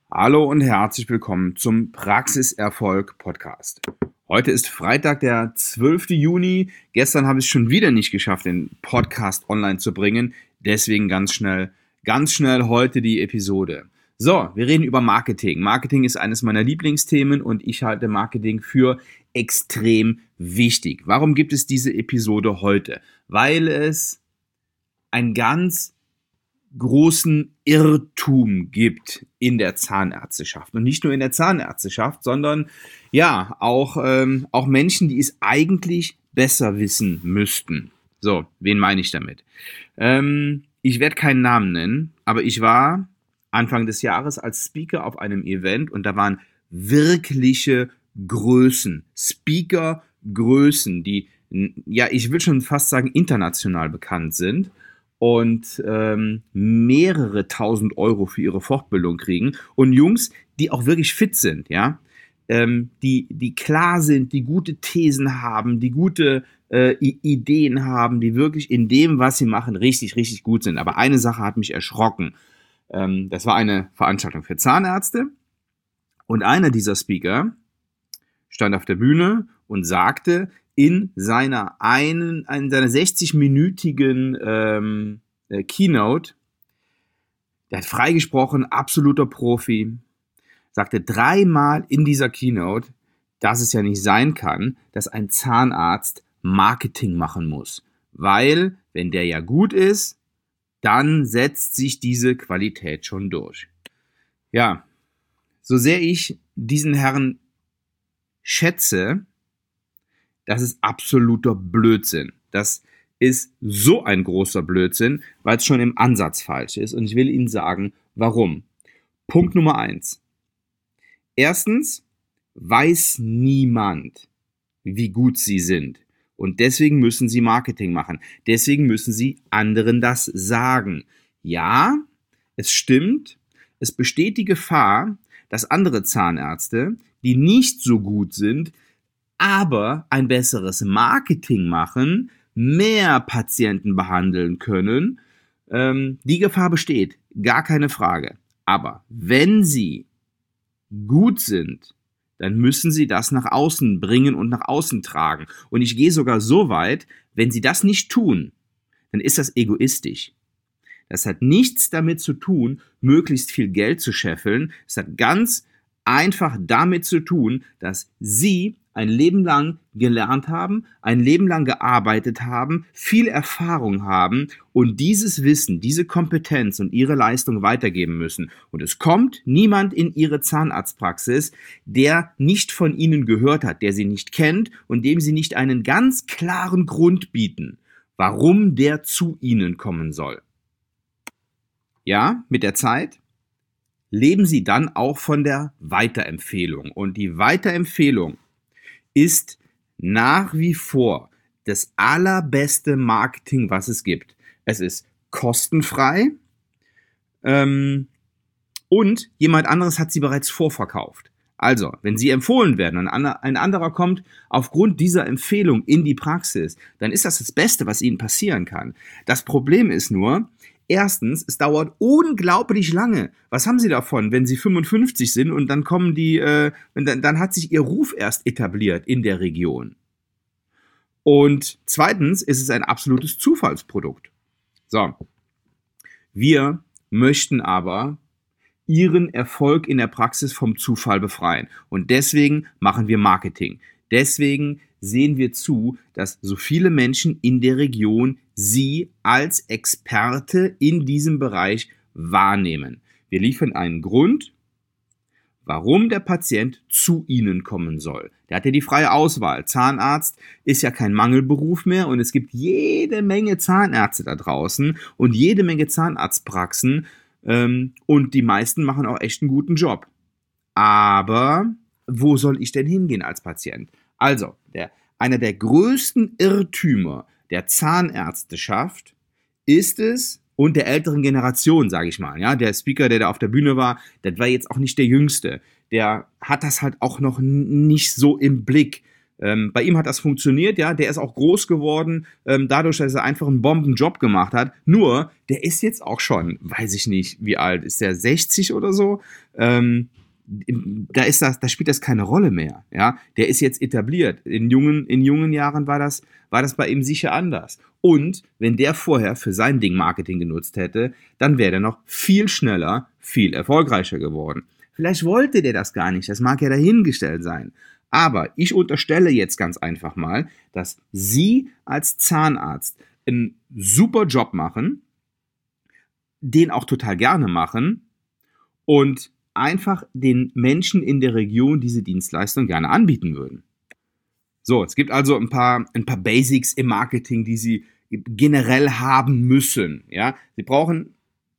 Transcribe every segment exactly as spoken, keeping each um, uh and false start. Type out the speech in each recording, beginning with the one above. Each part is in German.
Hallo und herzlich willkommen zum Praxiserfolg Podcast. Heute ist Freitag, der zwölfte Juni. Gestern habe ich es schon wieder nicht geschafft, den Podcast online zu bringen. Deswegen ganz schnell, ganz schnell heute die Episode. So, wir reden über Marketing. Marketing ist eines meiner Lieblingsthemen und ich halte Marketing für extrem wichtig. Warum gibt es diese Episode heute? Weil es ein ganz großen Irrtum gibt in der Zahnärzteschaft. Und nicht nur in der Zahnärzteschaft, sondern ja, auch, ähm, auch Menschen, die es eigentlich besser wissen müssten. So, wen meine ich damit? Ähm, ich werde keinen Namen nennen, aber ich war Anfang des Jahres als Speaker auf einem Event und da waren wirkliche Größen, Speaker-Größen, die, ja, ich will schon fast sagen, international bekannt sind und ähm, mehrere tausend Euro für ihre Fortbildung kriegen und Jungs, die auch wirklich fit sind, ja, ähm, die, die klar sind, die gute Thesen haben, die gute äh, I- Ideen haben, die wirklich in dem, was sie machen, richtig, richtig gut sind. Aber eine Sache hat mich erschrocken. Ähm, das war eine Veranstaltung für Zahnärzte und einer dieser Speaker stand auf der Bühne und sagte, in seiner einen, in seiner sechzig-minütigen ähm, äh, Keynote, der hat freigesprochen, absoluter Profi, sagte dreimal in dieser Keynote, dass es ja nicht sein kann, dass ein Zahnarzt Marketing machen muss. Weil, wenn der ja gut ist, dann setzt sich diese Qualität schon durch. Ja, so sehr ich diesen Herrn schätze, das ist absoluter Blödsinn. Das ist so ein großer Blödsinn, weil es schon im Ansatz falsch ist. Und ich will Ihnen sagen, warum. Punkt Nummer eins. Erstens weiß niemand, wie gut Sie sind. Und deswegen müssen Sie Marketing machen. Deswegen müssen Sie anderen das sagen. Ja, es stimmt, es besteht die Gefahr, dass andere Zahnärzte, die nicht so gut sind, aber ein besseres Marketing machen, mehr Patienten behandeln können. Ähm, die Gefahr besteht, gar keine Frage. Aber wenn Sie gut sind, dann müssen Sie das nach außen bringen und nach außen tragen. Und ich gehe sogar so weit, wenn Sie das nicht tun, dann ist das egoistisch. Das hat nichts damit zu tun, möglichst viel Geld zu scheffeln. Es hat ganz einfach damit zu tun, dass Sie ein Leben lang gelernt haben, ein Leben lang gearbeitet haben, viel Erfahrung haben und dieses Wissen, diese Kompetenz und ihre Leistung weitergeben müssen. Und es kommt niemand in Ihre Zahnarztpraxis, der nicht von Ihnen gehört hat, der Sie nicht kennt und dem Sie nicht einen ganz klaren Grund bieten, warum der zu Ihnen kommen soll. Ja, mit der Zeit leben Sie dann auch von der Weiterempfehlung. Und die Weiterempfehlung ist nach wie vor das allerbeste Marketing, was es gibt. Es ist kostenfrei ähm, und jemand anderes hat sie bereits vorverkauft. Also, wenn Sie empfohlen werden und ein anderer kommt aufgrund dieser Empfehlung in die Praxis, dann ist das das Beste, was Ihnen passieren kann. Das Problem ist nur, erstens, es dauert unglaublich lange. Was haben Sie davon, wenn Sie fünfundfünfzig sind und dann kommen die, äh, dann, dann hat sich Ihr Ruf erst etabliert in der Region. Und zweitens ist es ein absolutes Zufallsprodukt. So, wir möchten aber Ihren Erfolg in der Praxis vom Zufall befreien. Und deswegen machen wir Marketing. Deswegen sehen wir zu, dass so viele Menschen in der Region Sie als Experte in diesem Bereich wahrnehmen. Wir liefern einen Grund, warum der Patient zu Ihnen kommen soll. Der hat ja die freie Auswahl. Zahnarzt ist ja kein Mangelberuf mehr und es gibt jede Menge Zahnärzte da draußen und jede Menge Zahnarztpraxen ähm, und die meisten machen auch echt einen guten Job. Aber wo soll ich denn hingehen als Patient? Also, der, einer der größten Irrtümer der Zahnärzteschaft ist es, und der älteren Generation, sage ich mal, ja, der Speaker, der da auf der Bühne war, das war jetzt auch nicht der Jüngste, der hat das halt auch noch n- nicht so im Blick, Ähm, bei ihm hat das funktioniert, ja, der ist auch groß geworden, ähm, dadurch, dass er einfach einen Bombenjob gemacht hat. Nur, der ist jetzt auch schon, weiß ich nicht, wie alt, ist der sechzig oder so? Ähm, da ist das, da spielt das keine Rolle mehr, ja. Der ist jetzt etabliert. In jungen, in jungen Jahren war das, war das bei ihm sicher anders. Und wenn der vorher für sein Ding Marketing genutzt hätte, dann wäre der noch viel schneller, viel erfolgreicher geworden. Vielleicht wollte der das gar nicht, das mag ja dahingestellt sein. Aber ich unterstelle jetzt ganz einfach mal, dass Sie als Zahnarzt einen super Job machen, den auch total gerne machen und einfach den Menschen in der Region diese Dienstleistung gerne anbieten würden. So, es gibt also ein paar, ein paar Basics im Marketing, die Sie generell haben müssen. Ja? Sie brauchen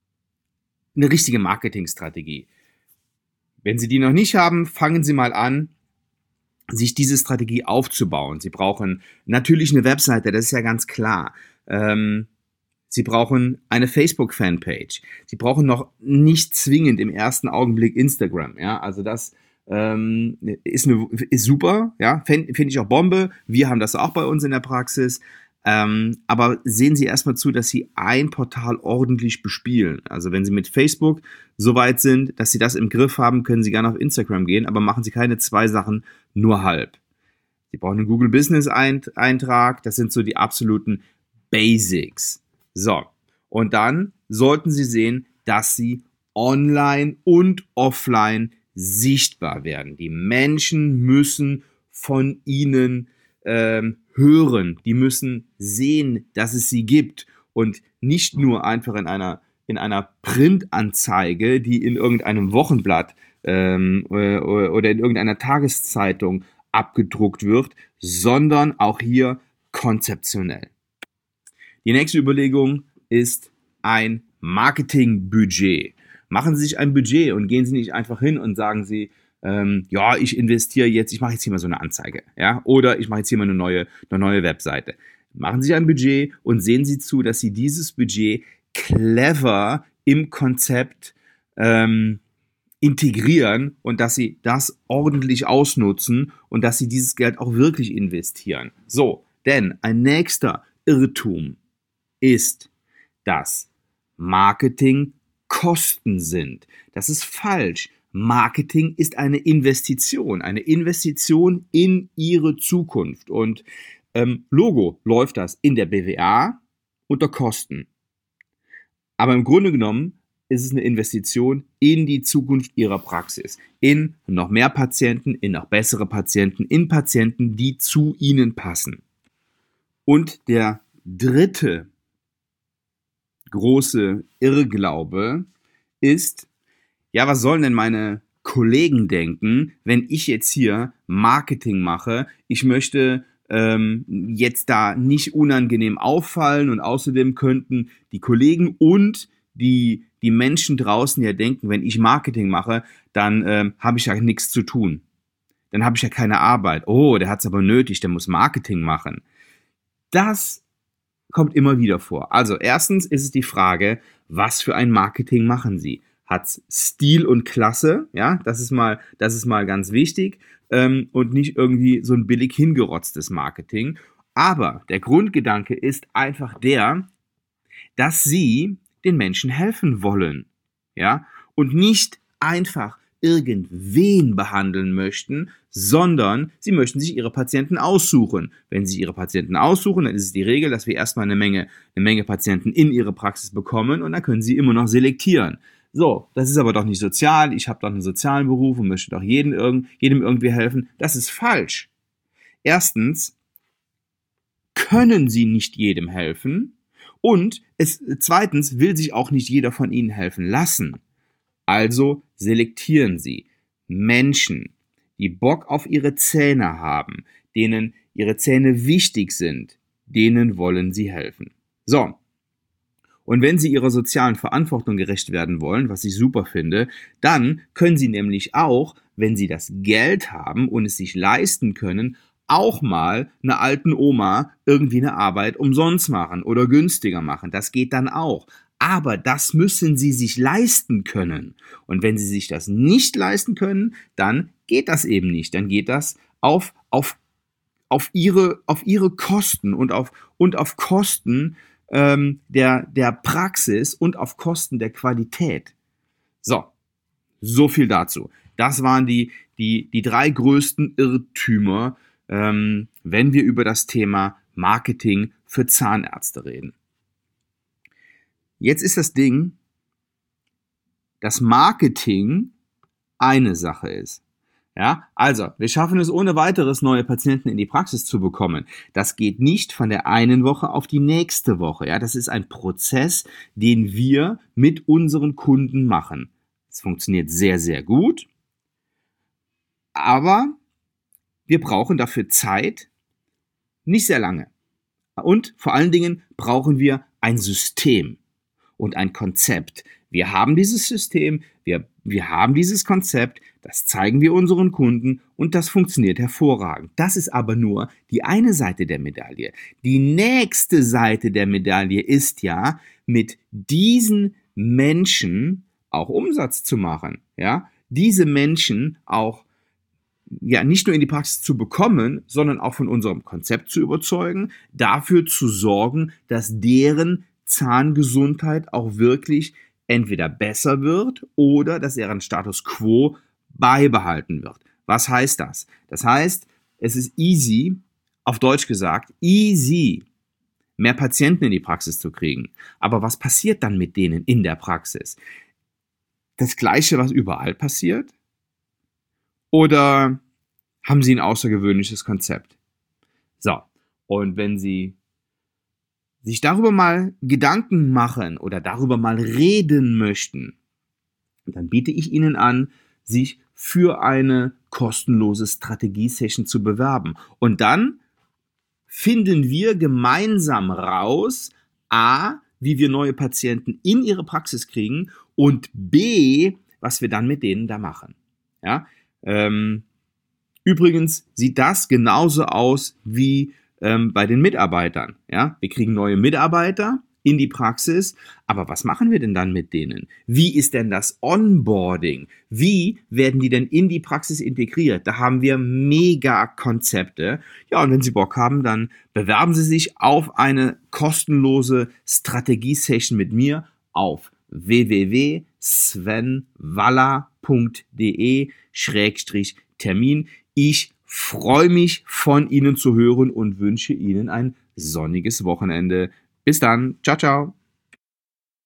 eine richtige Marketingstrategie. Wenn Sie die noch nicht haben, fangen Sie mal an, sich diese Strategie aufzubauen. Sie brauchen natürlich eine Webseite, das ist ja ganz klar. Ähm, Sie brauchen eine Facebook-Fanpage. Sie brauchen noch nicht zwingend im ersten Augenblick Instagram. Ja, also das ähm, ist, eine, ist super. Ja, finde find ich auch Bombe. Wir haben das auch bei uns in der Praxis. Ähm, aber sehen Sie erstmal zu, dass Sie ein Portal ordentlich bespielen. Also wenn Sie mit Facebook so weit sind, dass Sie das im Griff haben, können Sie gerne auf Instagram gehen, aber machen Sie keine zwei Sachen nur halb. Sie brauchen einen Google Business Eintrag. Das sind so die absoluten Basics. So, und dann sollten Sie sehen, dass Sie online und offline sichtbar werden. Die Menschen müssen von Ihnen ähm, hören. Die müssen sehen, dass es Sie gibt und nicht nur einfach in einer, in einer Printanzeige, die in irgendeinem Wochenblatt ähm, oder in irgendeiner Tageszeitung abgedruckt wird, sondern auch hier konzeptionell. Die nächste Überlegung ist ein Marketingbudget. Machen Sie sich ein Budget und gehen Sie nicht einfach hin und sagen Sie, ähm, ja, ich investiere jetzt, ich mache jetzt hier mal so eine Anzeige, ja, oder ich mache jetzt hier mal eine neue, eine neue Webseite. Machen Sie ein Budget und sehen Sie zu, dass Sie dieses Budget clever im Konzept ähm, integrieren und dass Sie das ordentlich ausnutzen und dass Sie dieses Geld auch wirklich investieren. So, denn ein nächster Irrtum ist, dass Marketing Kosten sind. Das ist falsch. Marketing ist eine Investition, eine Investition in Ihre Zukunft. Und ähm, Logo läuft das in der B W A unter Kosten. Aber im Grunde genommen ist es eine Investition in die Zukunft Ihrer Praxis, in noch mehr Patienten, in noch bessere Patienten, in Patienten, die zu Ihnen passen. Und der dritte große Irrglaube ist, ja, was sollen denn meine Kollegen denken, wenn ich jetzt hier Marketing mache? Ich möchte ähm, jetzt da nicht unangenehm auffallen und außerdem könnten die Kollegen und die, die Menschen draußen ja denken, wenn ich Marketing mache, dann ähm, habe ich ja nichts zu tun. Dann habe ich ja keine Arbeit. Oh, der hat es aber nötig, der muss Marketing machen. Das kommt immer wieder vor. Also erstens ist es die Frage, was für ein Marketing machen Sie? Hat's Stil und Klasse? Ja, das ist mal, das ist mal ganz wichtig ähm, und nicht irgendwie so ein billig hingerotztes Marketing. Aber der Grundgedanke ist einfach der, dass Sie den Menschen helfen wollen, ja, und nicht einfach irgendwen behandeln möchten, sondern sie möchten sich ihre Patienten aussuchen. Wenn sie ihre Patienten aussuchen, dann ist es die Regel, dass wir erstmal eine Menge, eine Menge Patienten in ihre Praxis bekommen und dann können sie immer noch selektieren. So, das ist aber doch nicht sozial, ich habe doch einen sozialen Beruf und möchte doch jedem, jedem irgendwie helfen. Das ist falsch. Erstens können sie nicht jedem helfen und es, zweitens will sich auch nicht jeder von ihnen helfen lassen. Also selektieren Sie Menschen, die Bock auf ihre Zähne haben, denen ihre Zähne wichtig sind, denen wollen Sie helfen. So, und wenn Sie Ihrer sozialen Verantwortung gerecht werden wollen, was ich super finde, dann können Sie nämlich auch, wenn Sie das Geld haben und es sich leisten können, auch mal einer alten Oma irgendwie eine Arbeit umsonst machen oder günstiger machen. Das geht dann auch. Aber das müssen Sie sich leisten können. Und wenn Sie sich das nicht leisten können, dann geht das eben nicht. Dann geht das auf, auf auf ihre, auf ihre Kosten und auf, und auf Kosten ähm, der, der Praxis und auf Kosten der Qualität. So, so viel dazu. Das waren die, die, die drei größten Irrtümer, ähm, wenn wir über das Thema Marketing für Zahnärzte reden. Jetzt ist das Ding, dass Marketing eine Sache ist. Ja, also, wir schaffen es ohne weiteres, neue Patienten in die Praxis zu bekommen. Das geht nicht von der einen Woche auf die nächste Woche. Ja, das ist ein Prozess, den wir mit unseren Kunden machen. Es funktioniert sehr, sehr gut, aber wir brauchen dafür Zeit, nicht sehr lange. Und vor allen Dingen brauchen wir ein System und ein Konzept. Wir haben dieses System, wir, wir haben dieses Konzept, das zeigen wir unseren Kunden und das funktioniert hervorragend. Das ist aber nur die eine Seite der Medaille. Die nächste Seite der Medaille ist ja, mit diesen Menschen auch Umsatz zu machen. Ja? Diese Menschen auch ja nicht nur in die Praxis zu bekommen, sondern auch von unserem Konzept zu überzeugen, dafür zu sorgen, dass deren Zahngesundheit auch wirklich entweder besser wird oder dass deren Status quo beibehalten wird. Was heißt das? Das heißt, es ist easy, auf Deutsch gesagt, easy, mehr Patienten in die Praxis zu kriegen. Aber was passiert dann mit denen in der Praxis? Das Gleiche, was überall passiert? Oder haben Sie ein außergewöhnliches Konzept? So, und wenn Sie sich darüber mal Gedanken machen oder darüber mal reden möchten, dann biete ich Ihnen an, sich für eine kostenlose Strategie-Session zu bewerben. Und dann finden wir gemeinsam raus, a, wie wir neue Patienten in ihre Praxis kriegen und b, was wir dann mit denen da machen. Ja, ähm, übrigens sieht das genauso aus wie ähm, bei den Mitarbeitern. Ja, wir kriegen neue Mitarbeiter in die Praxis, aber was machen wir denn dann mit denen? Wie ist denn das Onboarding? Wie werden die denn in die Praxis integriert? Da haben wir mega Konzepte. Ja, und wenn Sie Bock haben, dann bewerben Sie sich auf eine kostenlose Strategie-Session mit mir auf w w w punkt sven waller punkt d e Schrägstrich Termin. Ich freue mich, von Ihnen zu hören und wünsche Ihnen ein sonniges Wochenende. Bis dann. Ciao, ciao.